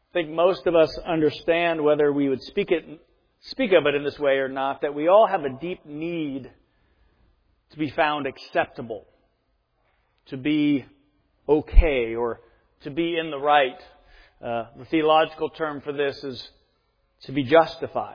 I think most of us understand, whether we would speak of it in this way or not, that we all have a deep need to be found acceptable, to be okay, or to be in the right. The theological term for this is to be justified.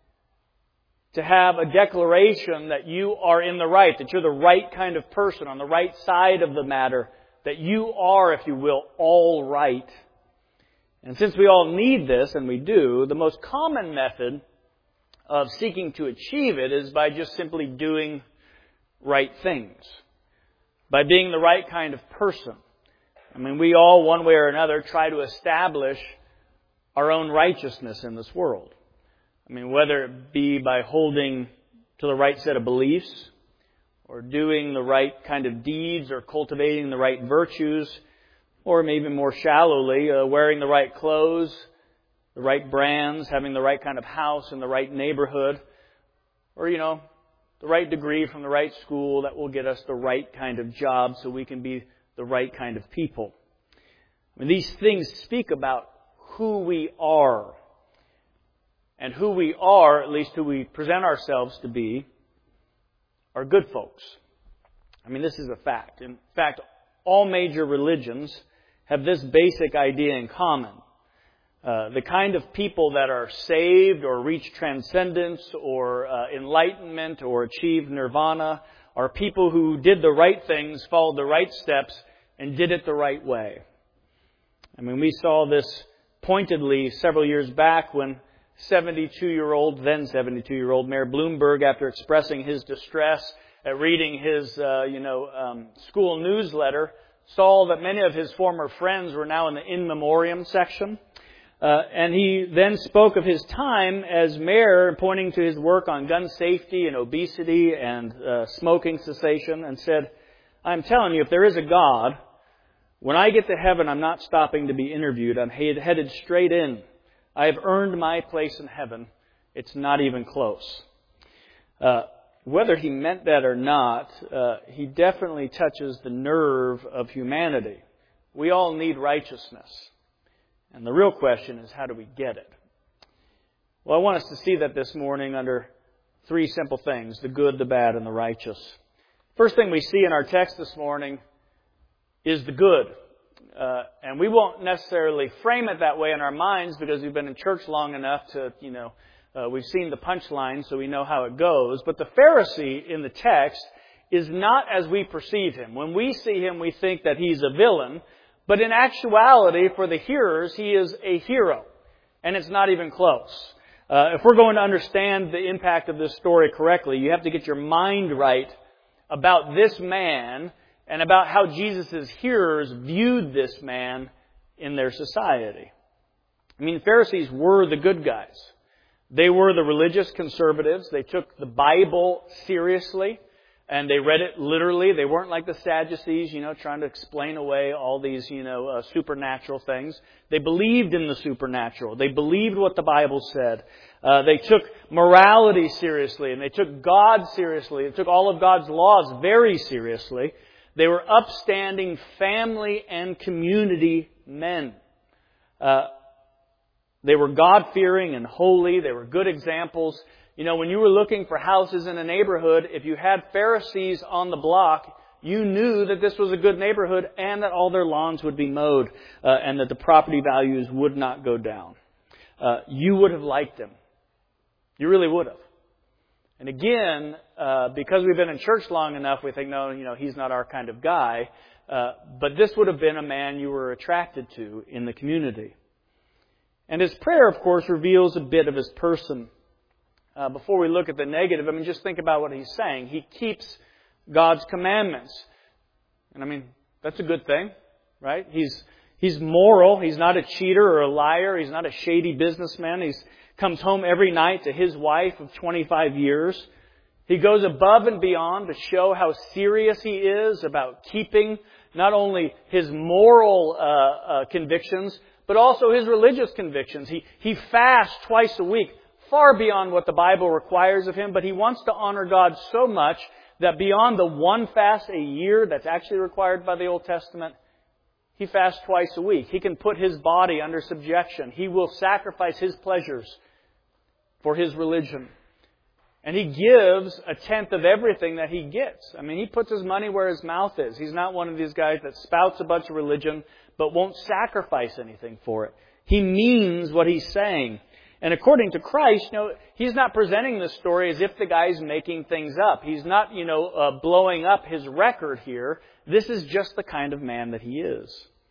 To have a declaration that you are in the right, that you're the right kind of person, on the right side of the matter, that you are, if you will, all right. And since we all need this, and we do, the most common method of seeking to achieve it is by just simply doing right things, by being the right kind of person. I mean, we all, one way or another, try to establish our own righteousness in this world. I mean, whether it be by holding to the right set of beliefs, or doing the right kind of deeds, or cultivating the right virtues, or maybe more shallowly, wearing the right clothes, the right brands, having the right kind of house in the right neighborhood, or, the right degree from the right school that will get us the right kind of job so we can be the right kind of people. I mean, these things speak about who we are. And who we are, at least who we present ourselves to be, are good folks. I mean, this is a fact. In fact, all major religions have this basic idea in common. The kind of people that are saved or reach transcendence or enlightenment or achieve nirvana are people who did the right things, followed the right steps, and did it the right way. I mean, we saw this pointedly several years back when then 72-year-old Mayor Bloomberg, after expressing his distress at reading his, school newsletter, saw that many of his former friends were now in the in memoriam section. And he then spoke of his time as mayor, pointing to his work on gun safety and obesity and smoking cessation, and said, "I'm telling you, if there is a God, when I get to heaven, I'm not stopping to be interviewed. I'm headed straight in. I have earned my place in heaven. It's not even close." Whether he meant that or not, he definitely touches the nerve of humanity. We all need righteousness. And the real question is, how do we get it? Well, I want us to see that this morning under three simple things: the good, the bad, and the righteous. First thing we see in our text this morning is the good. And we won't necessarily frame it that way in our minds because we've been in church long enough to, we've seen the punchline, so we know how it goes. But the Pharisee in the text is not as we perceive him. When we see him, we think that he's a villain. But in actuality, for the hearers, he is a hero. And it's not even close. If we're going to understand the impact of this story correctly, you have to get your mind right about this man and about how Jesus' hearers viewed this man in their society. I mean, the Pharisees were the good guys. They were the religious conservatives. They took the Bible seriously, and they read it literally. They weren't like the Sadducees, trying to explain away all these, supernatural things. They believed in the supernatural. They believed what the Bible said. They took morality seriously, and they took God seriously. They took all of God's laws very seriously. They were upstanding family and community men. They were God-fearing and holy. They were good examples. When you were looking for houses in a neighborhood, if you had Pharisees on the block, you knew that this was a good neighborhood and that all their lawns would be mowed and that the property values would not go down. You would have liked them. You really would have. And again, because we've been in church long enough, we think, no, he's not our kind of guy. But this would have been a man you were attracted to in the community. And his prayer, of course, reveals a bit of his person. Before we look at the negative, just think about what he's saying. He keeps God's commandments. And that's a good thing, right? He's moral. He's not a cheater or a liar. He's not a shady businessman. He comes home every night to his wife of 25 years. He goes above and beyond to show how serious he is about keeping not only his moral convictions, but also his religious convictions. He fasts twice a week, far beyond what the Bible requires of him, but he wants to honor God so much that beyond the one fast a year that's actually required by the Old Testament, He fasts twice a week. He can put his body under subjection. He will sacrifice his pleasures for his religion. And he gives a tenth of everything that he gets. I mean, he puts his money where his mouth is. He's not one of these guys that spouts a bunch of religion but won't sacrifice anything for it. He means what he's saying. And according to Christ, he's not presenting this story as if the guy's making things up. He's not, blowing up his record here. This is just the kind of man that he is.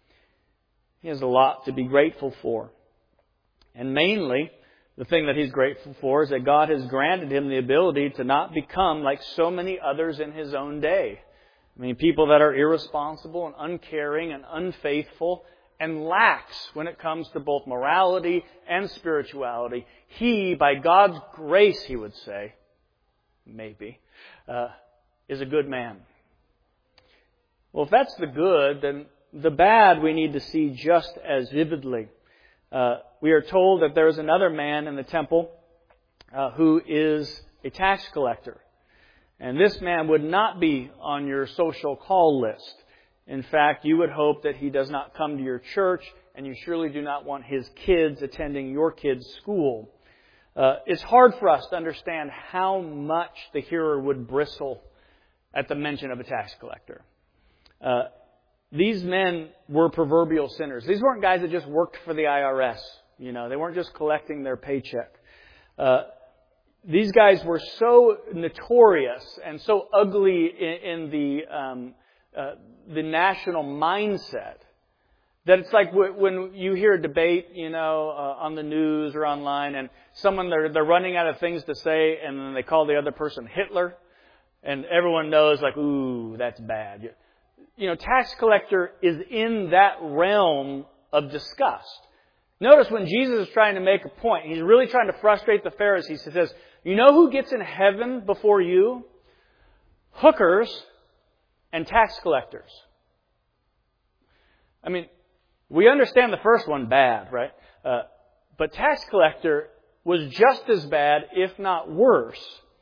He has a lot to be grateful for. And mainly, the thing that he's grateful for is that God has granted him the ability to not become like so many others in his own day. I mean, people that are irresponsible and uncaring and unfaithful and lax when it comes to both morality and spirituality. He, by God's grace, he would say, maybe, is a good man. Well, if that's the good, then the bad we need to see just as vividly. We are told that there is another man in the temple who is a tax collector. And this man would not be on your social call list. In fact, you would hope that he does not come to your church, and you surely do not want his kids attending your kids' school. It's hard for us to understand how much the hearer would bristle at the mention of a tax collector. These men were proverbial sinners. These weren't guys that just worked for the IRS. They weren't just collecting their paycheck. These guys were so notorious and so ugly in the national mindset that it's like when you hear a debate, on the news or online, and someone they're running out of things to say, and then they call the other person Hitler, and everyone knows, like, ooh, that's bad. Tax collector is in that realm of disgust. Notice when Jesus is trying to make a point, he's really trying to frustrate the Pharisees. He says, you know who gets in heaven before you? Hookers and tax collectors. I mean, we understand the first one bad, right? But tax collector was just as bad, if not worse.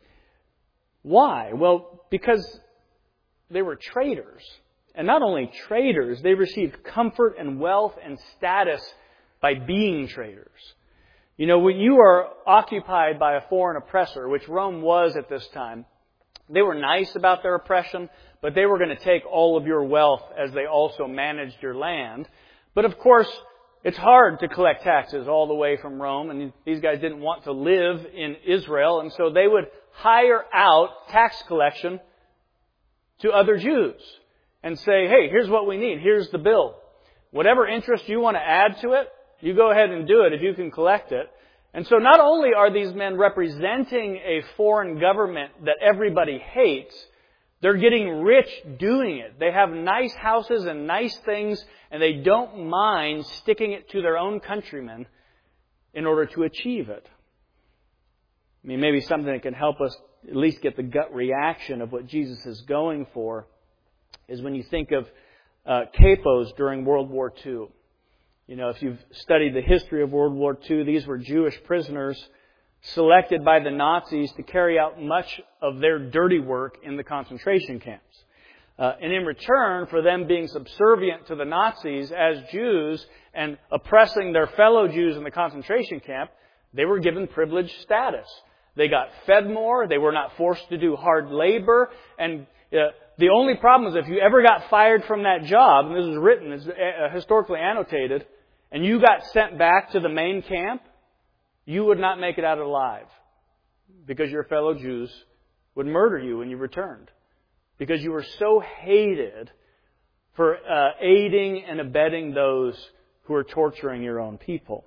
Why? Well, because they were traitors. And not only traitors, they received comfort and wealth and status by being traitors. When you are occupied by a foreign oppressor, which Rome was at this time, they were nice about their oppression, but they were going to take all of your wealth as they also managed your land. But of course, it's hard to collect taxes all the way from Rome, and these guys didn't want to live in Israel, and so they would hire out tax collection to other Jews and say, hey, here's what we need. Here's the bill. Whatever interest you want to add to it, you go ahead and do it if you can collect it. And so not only are these men representing a foreign government that everybody hates, they're getting rich doing it. They have nice houses and nice things, and they don't mind sticking it to their own countrymen in order to achieve it. I mean, maybe something that can help us at least get the gut reaction of what Jesus is going for is when you think of capos during World War II. If you've studied the history of World War II, these were Jewish prisoners selected by the Nazis to carry out much of their dirty work in the concentration camps. And in return for them being subservient to the Nazis as Jews and oppressing their fellow Jews in the concentration camp, they were given privileged status. They got fed more, they were not forced to do hard labor, and the only problem is if you ever got fired from that job, and this is written, it's historically annotated, and you got sent back to the main camp, you would not make it out alive because your fellow Jews would murder you when you returned because you were so hated for aiding and abetting those who are torturing your own people.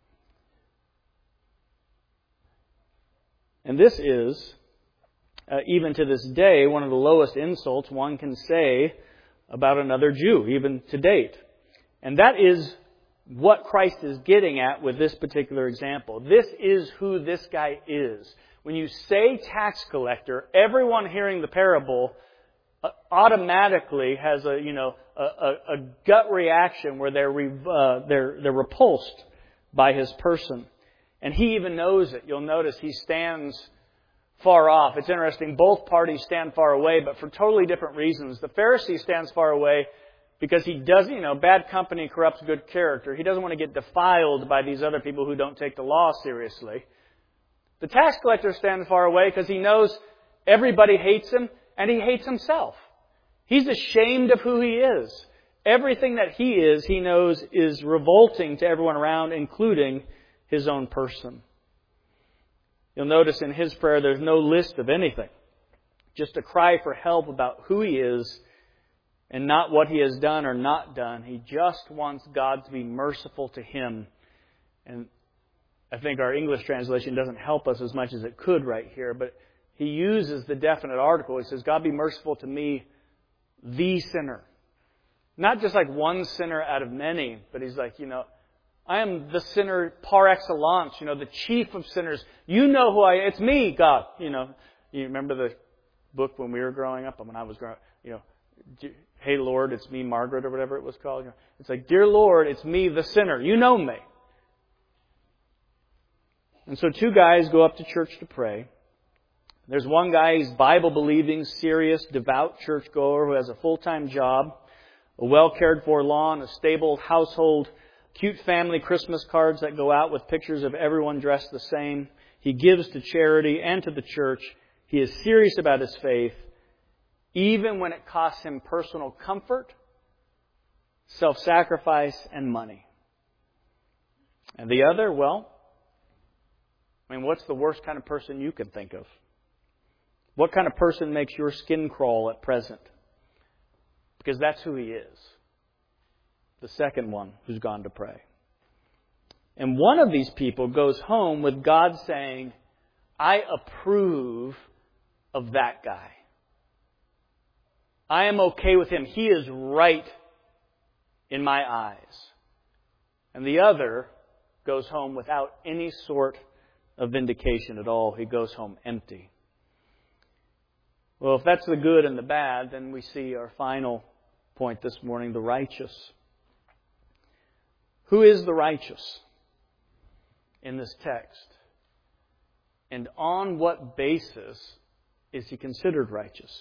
And this is, even to this day, one of the lowest insults one can say about another Jew, even to date. And that is what Christ is getting at with this particular example. This is who this guy is. When you say tax collector, everyone hearing the parable automatically has a gut reaction where they're repulsed by his person. And he even knows it. You'll notice he stands far off. It's interesting. Both parties stand far away, but for totally different reasons. The Pharisee stands far away because he doesn't, bad company corrupts good character. He doesn't want to get defiled by these other people who don't take the law seriously. The tax collector stands far away because he knows everybody hates him and he hates himself. He's ashamed of who he is. Everything that he knows is revolting to everyone around, including his own person. You'll notice in his prayer there's no list of anything. Just a cry for help about who he is and not what he has done or not done. He just wants God to be merciful to him. And I think our English translation doesn't help us as much as it could right here, but he uses the definite article. He says, God be merciful to me, the sinner. Not just like one sinner out of many, but he's like, I am the sinner par excellence, the chief of sinners. You know who it's me, God. You remember the book when we were growing up, and when I was growing up, Hey Lord, it's me, Margaret, or whatever it was called. It's like, Dear Lord, it's me, the sinner. You know me. And so two guys go up to church to pray. There's one guy, he's Bible-believing, serious, devout churchgoer who has a full-time job, a well-cared-for lawn, a stable household, cute family Christmas cards that go out with pictures of everyone dressed the same. He gives to charity and to the church. He is serious about his faith, even when it costs him personal comfort, self-sacrifice, and money. And the other, what's the worst kind of person you can think of? What kind of person makes your skin crawl at present? Because that's who he is. The second one who's gone to pray. And one of these people goes home with God saying, I approve of that guy. I am okay with him. He is right in my eyes. And the other goes home without any sort of vindication at all. He goes home empty. Well, if that's the good and the bad, then we see our final point this morning, the righteous. Who is the righteous in this text? And on what basis is he considered righteous?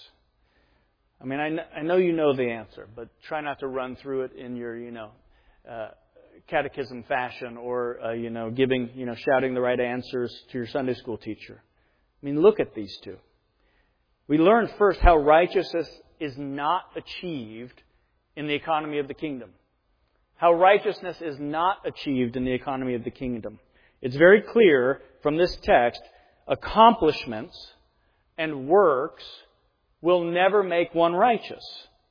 I know you know the answer, but try not to run through it in your, catechism fashion or, shouting the right answers to your Sunday school teacher. Look at these two. We learn first how righteousness is not achieved in the economy of the kingdom. How righteousness is not achieved in the economy of the kingdom. It's very clear from this text, accomplishments and works will never make one righteous.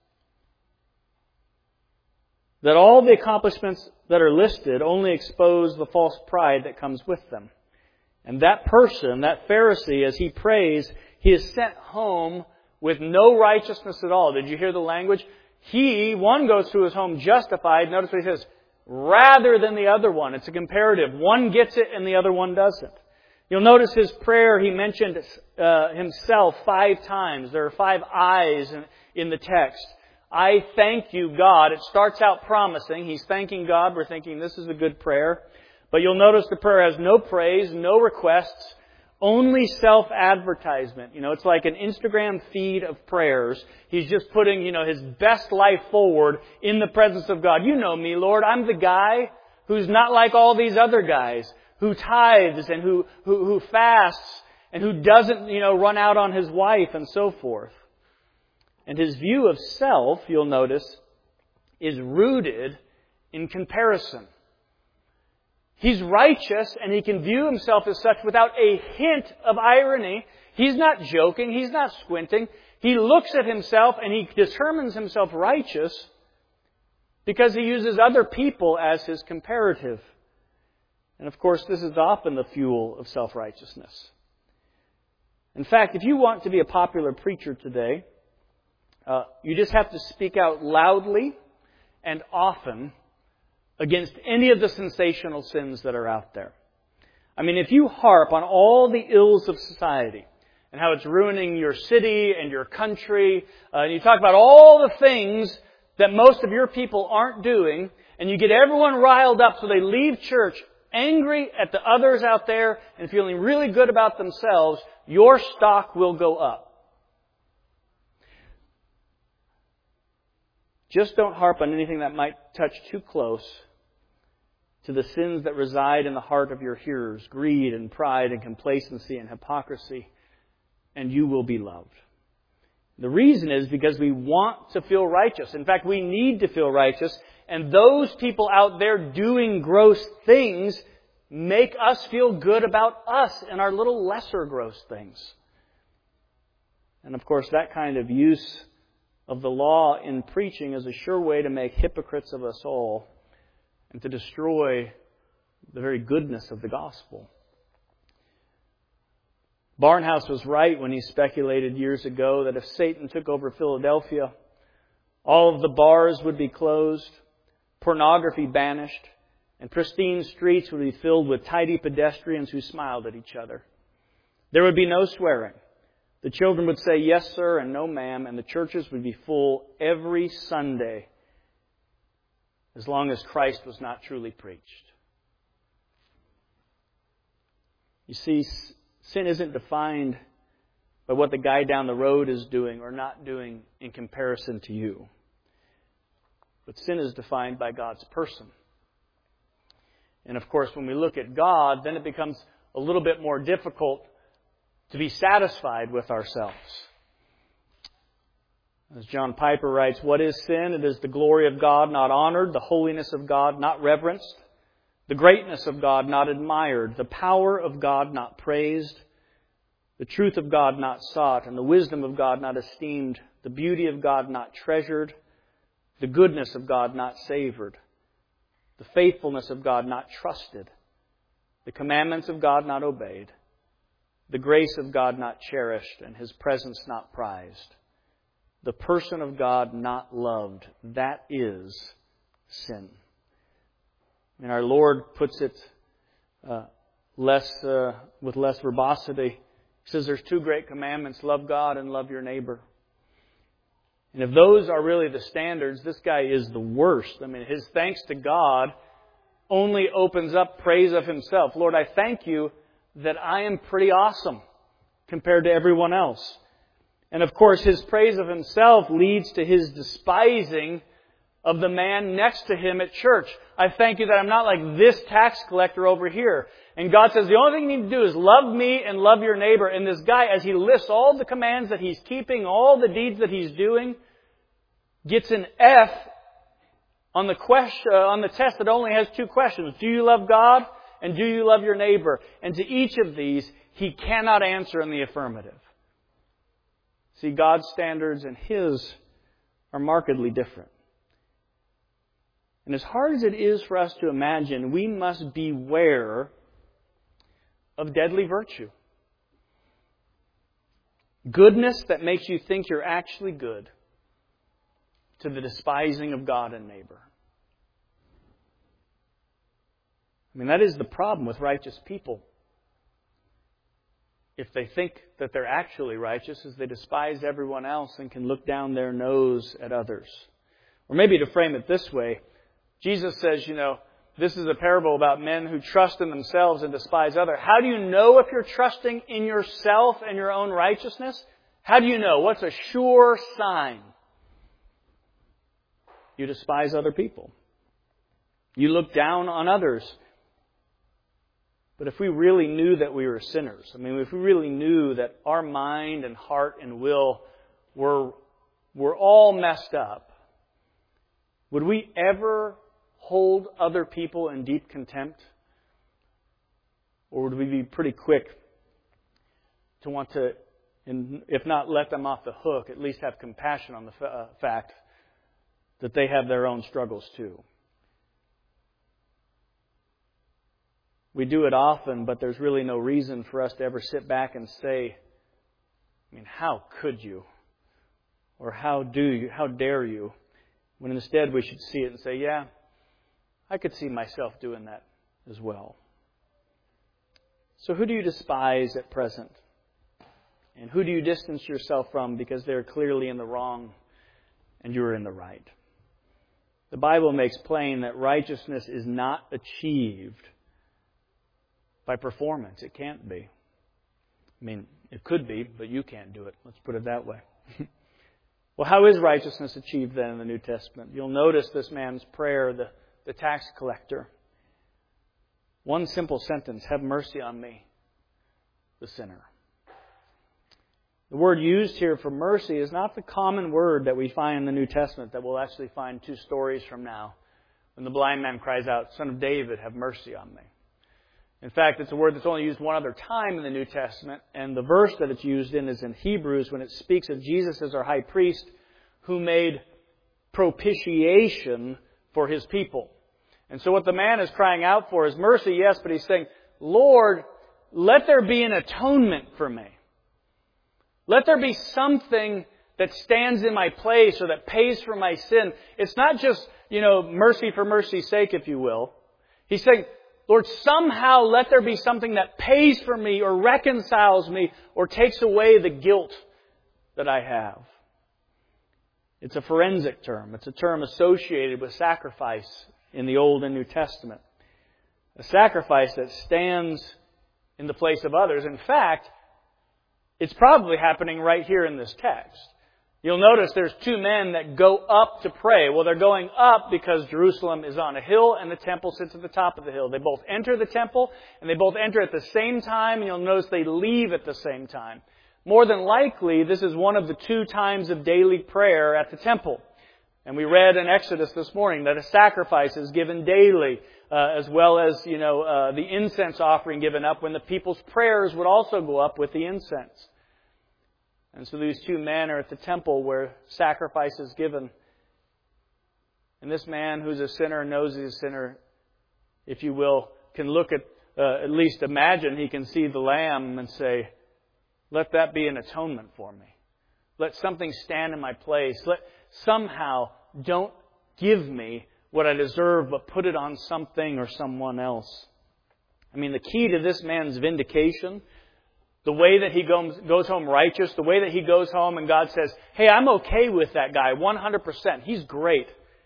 That all the accomplishments that are listed only expose the false pride that comes with them. And that person, that Pharisee, as he prays, he is sent home with no righteousness at all. Did you hear the language? One goes to his home justified. Notice what he says, rather than the other one. It's a comparative. One gets it and the other one doesn't. You'll notice his prayer, he mentioned himself 5 times. There are 5 I's in the text. I thank you, God. It starts out promising. He's thanking God. We're thinking this is a good prayer. But you'll notice the prayer has no praise, no requests, only self-advertisement. It's like an Instagram feed of prayers. He's just putting, his best life forward in the presence of God. You know me, Lord. I'm the guy who's not like all these other guys, who tithes and who fasts and who doesn't, run out on his wife and so forth. And his view of self, you'll notice, is rooted in comparison. He's righteous and he can view himself as such without a hint of irony. He's not joking. He's not squinting. He looks at himself and he determines himself righteous because he uses other people as his comparative. And of course, this is often the fuel of self-righteousness. In fact, if you want to be a popular preacher today, you just have to speak out loudly and often against any of the sensational sins that are out there. If you harp on all the ills of society and how it's ruining your city and your country, and you talk about all the things that most of your people aren't doing, and you get everyone riled up so they leave church angry at the others out there and feeling really good about themselves, your stock will go up. Just don't harp on anything that might touch too close to the sins that reside in the heart of your hearers, greed and pride and complacency and hypocrisy, and you will be loved. The reason is because we want to feel righteous. In fact, we need to feel righteous, and those people out there doing gross things make us feel good about us and our little lesser gross things. And of course, that kind of use of the law in preaching is a sure way to make hypocrites of us all and to destroy the very goodness of the gospel. Barnhouse was right when he speculated years ago that if Satan took over Philadelphia, all of the bars would be closed, pornography banished, and pristine streets would be filled with tidy pedestrians who smiled at each other. There would be no swearing. The children would say, "Yes, sir," and "No, ma'am," and the churches would be full every Sunday as long as Christ was not truly preached. You see, sin isn't defined by what the guy down the road is doing or not doing in comparison to you. But sin is defined by God's person. And of course, when we look at God, then it becomes a little bit more difficult to be satisfied with ourselves. As John Piper writes, "What is sin? It is the glory of God not honored, the holiness of God not reverenced, the greatness of God not admired, the power of God not praised, the truth of God not sought, and the wisdom of God not esteemed, the beauty of God not treasured, the goodness of God not savored, the faithfulness of God not trusted, the commandments of God not obeyed, the grace of God not cherished, and His presence not prized, the person of God not loved." That is sin. And our Lord puts it with less verbosity. He says there's two great commandments: love God and love your neighbor. And if those are really the standards, this guy is the worst. I mean, his thanks to God only opens up praise of himself. Lord, I thank you that I am pretty awesome compared to everyone else. And of course, his praise of himself leads to his despising of the man next to him at church. I thank you that I'm not like this tax collector over here. And God says the only thing you need to do is love me and love your neighbor. And this guy, as he lists all the commands that he's keeping, all the deeds that he's doing, gets an F on the test that only has two questions. Do you love God? And do you love your neighbor? And to each of these, he cannot answer in the affirmative. See, God's standards and His are markedly different. And as hard as it is for us to imagine, we must beware of deadly virtue. Goodness that makes you think you're actually good, to the despising of God and neighbor. I mean, that is the problem with righteous people. If they think that they're actually righteous, is they despise everyone else and can look down their nose at others. Or maybe to frame it this way, Jesus says, this is a parable about men who trust in themselves and despise others. How do you know if you're trusting in yourself and your own righteousness? How do you know? What's a sure sign? You despise other people. You look down on others. But if we really knew that we were sinners, if we really knew that our mind and heart and will were all messed up, would we ever hold other people in deep contempt? Or would we be pretty quick to want to, if not let them off the hook, at least have compassion on the fact that they have their own struggles too? We do it often, but there's really no reason for us to ever sit back and say, how could you? Or how dare you? When instead we should see it and say, yeah, I could see myself doing that as well. So who do you despise at present? And who do you distance yourself from because they're clearly in the wrong and you're in the right? The Bible makes plain that righteousness is not achieved by performance. It can't be. It could be, but you can't do it. Let's put it that way. Well, how is righteousness achieved then in the New Testament? You'll notice this man's prayer, the tax collector. One simple sentence, have mercy on me, the sinner. The word used here for mercy is not the common word that we find in the New Testament that we'll actually find 2 stories from now when the blind man cries out, Son of David, have mercy on me. In fact, it's a word that's only used one other time in the New Testament, and the verse that it's used in is in Hebrews when it speaks of Jesus as our high priest who made propitiation for His people. And so what the man is crying out for is mercy, yes, but he's saying, Lord, let there be an atonement for me. Let there be something that stands in my place or that pays for my sin. It's not just, mercy for mercy's sake, if you will. He's saying, Lord, somehow let there be something that pays for me or reconciles me or takes away the guilt that I have. It's a forensic term. It's a term associated with sacrifice in the Old and New Testament. A sacrifice that stands in the place of others. In fact, it's probably happening right here in this text. You'll notice there's 2 men that go up to pray. Well, they're going up because Jerusalem is on a hill and the temple sits at the top of the hill. They both enter the temple and they both enter at the same time. And you'll notice they leave at the same time. More than likely, this is one of the 2 times of daily prayer at the temple. And we read in Exodus this morning that a sacrifice is given daily, as well as, the incense offering given up when the people's prayers would also go up with the incense. And so these 2 men are at the temple where sacrifice is given. And this man who's a sinner, knows he's a sinner, if you will, can look at least imagine he can see the lamb and say, let that be an atonement for me. Let something stand in my place. Let somehow don't give me what I deserve, but put it on something or someone else. I mean, the key to this man's vindication, the way that he goes home righteous, the way that he goes home and God says, hey, I'm okay with that guy 100%. He's great.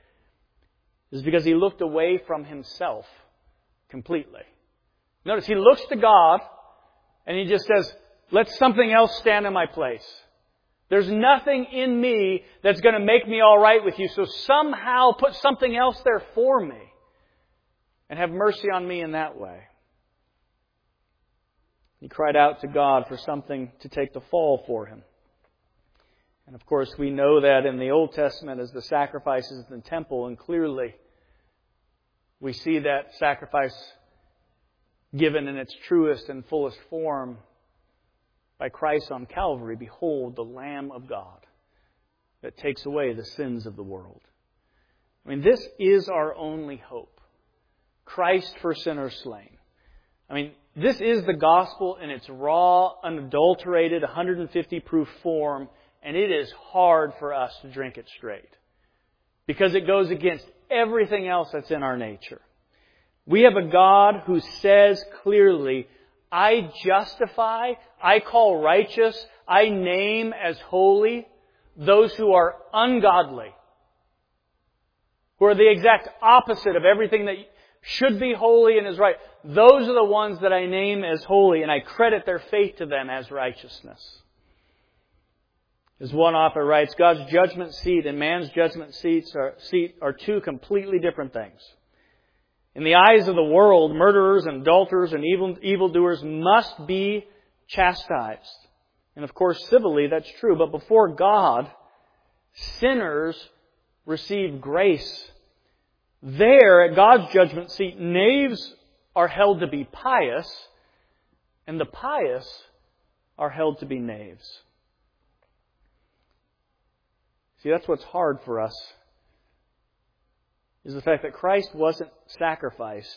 Is because he looked away from himself completely. Notice he looks to God and he just says, let something else stand in my place. There's nothing in me that's going to make me all right with you. So somehow put something else there for me and have mercy on me in that way. He cried out to God for something to take the fall for him. And of course, we know that in the Old Testament as the sacrifices in the temple, and clearly we see that sacrifice given in its truest and fullest form by Christ on Calvary. Behold, the Lamb of God that takes away the sins of the world. I mean, this is our only hope. Christ for sinners slain. I mean, this is the gospel in its raw, unadulterated, 150 proof form, and it is hard for us to drink it straight because it goes against everything else that's in our nature. We have a God who says clearly, I justify, I call righteous, I name as holy those who are ungodly, who are the exact opposite of everything that should be holy and is right. Those are the ones that I name as holy, and I credit their faith to them as righteousness. As one author writes, God's judgment seat and man's judgment seat are 2 completely different things. In the eyes of the world, murderers and adulterers and evildoers must be chastised. And of course, civilly, that's true. But before God, sinners receive grace. There, at God's judgment seat, knaves are held to be pious, and the pious are held to be knaves. See, that's what's hard for us, is the fact that Christ wasn't sacrificed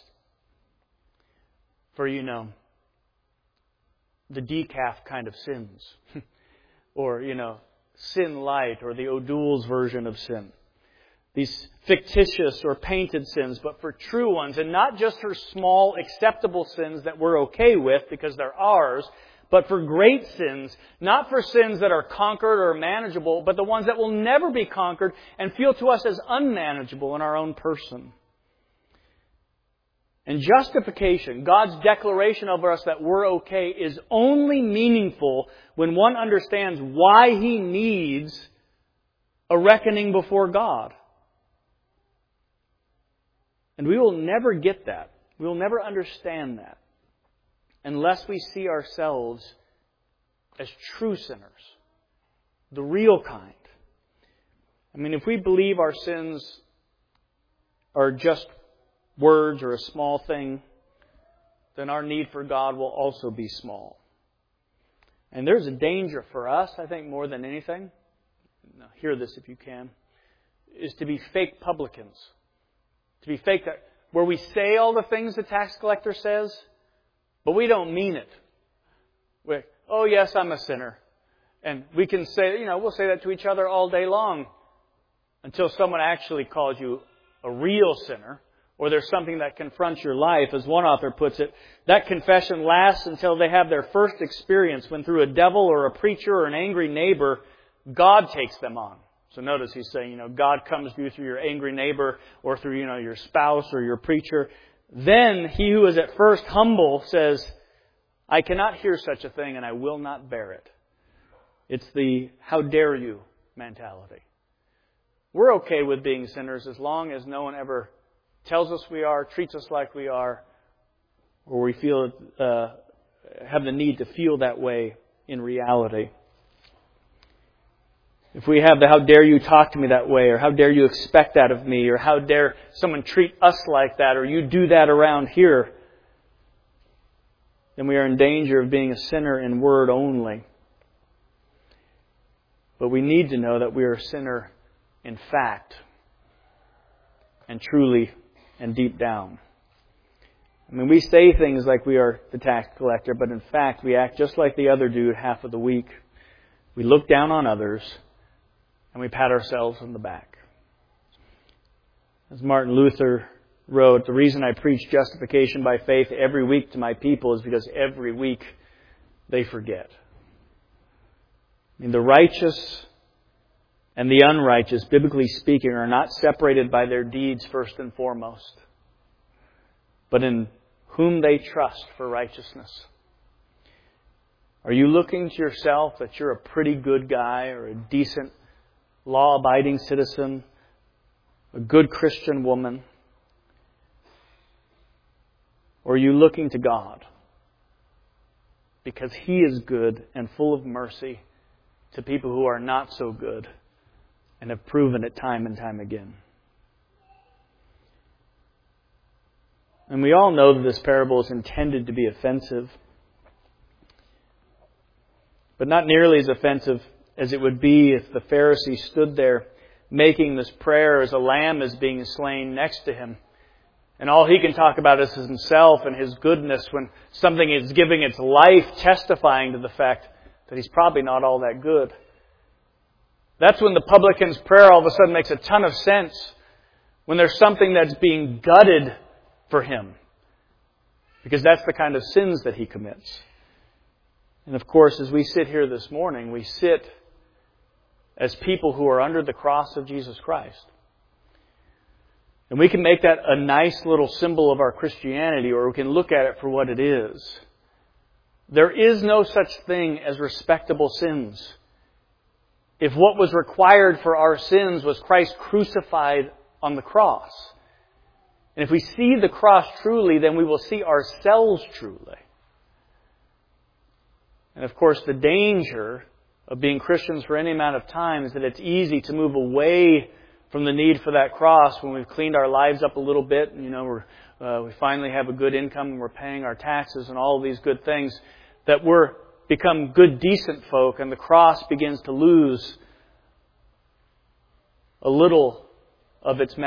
for, the decaf kind of sins. Or, sin light, or the O'Doul's version of sin. These fictitious or painted sins, but for true ones. And not just for small, acceptable sins that we're okay with because they're ours, but for great sins. Not for sins that are conquered or manageable, but the ones that will never be conquered and feel to us as unmanageable in our own person. And justification, God's declaration over us that we're okay, is only meaningful when one understands why He needs a reckoning before God. And we will never get that. We will never understand that unless we see ourselves as true sinners, the real kind. I mean, if we believe our sins are just words or a small thing, then our need for God will also be small. And there's a danger for us, I think, more than anything, now hear this if you can, is to be fake publicans. To be fake, that where we say all the things the tax collector says, but we don't mean it. Oh yes, I'm a sinner. And we can say, we'll say that to each other all day long until someone actually calls you a real sinner, or there's something that confronts your life. As one author puts it, that confession lasts until they have their first experience when through a devil or a preacher or an angry neighbor, God takes them on. So notice he's saying, God comes to you through your angry neighbor or through, your spouse or your preacher. Then he who is at first humble says, I cannot hear such a thing and I will not bear it. It's the how dare you mentality. We're okay with being sinners as long as no one ever tells us we are, treats us like we are, or we feel have the need to feel that way in reality. If we have the how dare you talk to me that way, or how dare you expect that of me, or how dare someone treat us like that, or you do that around here, then we are in danger of being a sinner in word only. But we need to know that we are a sinner in fact, and truly and deep down. I mean, we say things like we are the tax collector, but in fact we act just like the other dude half of the week. We look down on others, and we pat ourselves on the back. As Martin Luther wrote, the reason I preach justification by faith every week to my people is because every week they forget. I mean, the righteous and the unrighteous, biblically speaking, are not separated by their deeds first and foremost, but in whom they trust for righteousness. Are you looking to yourself that you're a pretty good guy or a decent, law-abiding citizen, a good Christian woman? Or are you looking to God because He is good and full of mercy to people who are not so good and have proven it time and time again? And we all know that this parable is intended to be offensive, but not nearly as offensive as it would be if the Pharisee stood there making this prayer as a lamb is being slain next to him. And all he can talk about is himself and his goodness when something is giving its life, testifying to the fact that he's probably not all that good. That's when the publican's prayer all of a sudden makes a ton of sense. When there's something that's being gutted for him. Because that's the kind of sins that he commits. And of course, as we sit here this morning, we sit as people who are under the cross of Jesus Christ. And we can make that a nice little symbol of our Christianity, or we can look at it for what it is. There is no such thing as respectable sins. If what was required for our sins was Christ crucified on the cross. And if we see the cross truly, then we will see ourselves truly. And of course, the danger of being Christians for any amount of time is that it's easy to move away from the need for that cross when we've cleaned our lives up a little bit. And, we finally have a good income and we're paying our taxes and all of these good things. That we're become good, decent folk, and the cross begins to lose a little of its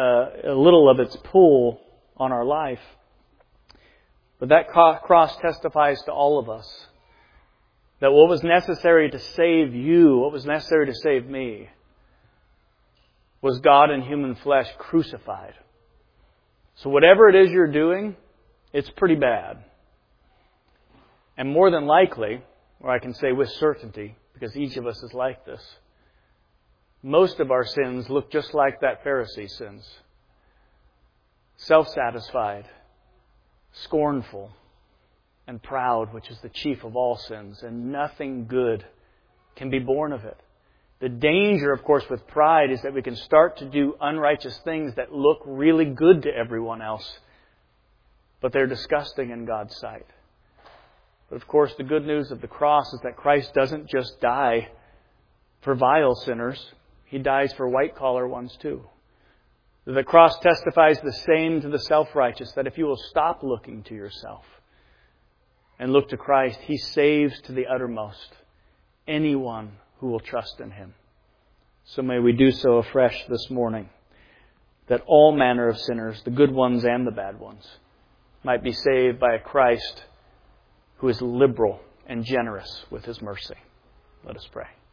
pull on our life. But that cross testifies to all of us that what was necessary to save you, what was necessary to save me, was God in human flesh crucified. So whatever it is you're doing, it's pretty bad. And more than likely, or I can say with certainty, because each of us is like this, most of our sins look just like that Pharisee's sins. Self-satisfied, scornful, and proud, which is the chief of all sins, and nothing good can be born of it. The danger, of course, with pride is that we can start to do unrighteous things that look really good to everyone else, but they're disgusting in God's sight. But of course, the good news of the cross is that Christ doesn't just die for vile sinners. He dies for white-collar ones too. The cross testifies the same to the self-righteous, that if you will stop looking to yourself and look to Christ, He saves to the uttermost anyone who will trust in Him. So may we do so afresh this morning, that all manner of sinners, the good ones and the bad ones, might be saved by a Christ who is liberal and generous with His mercy. Let us pray.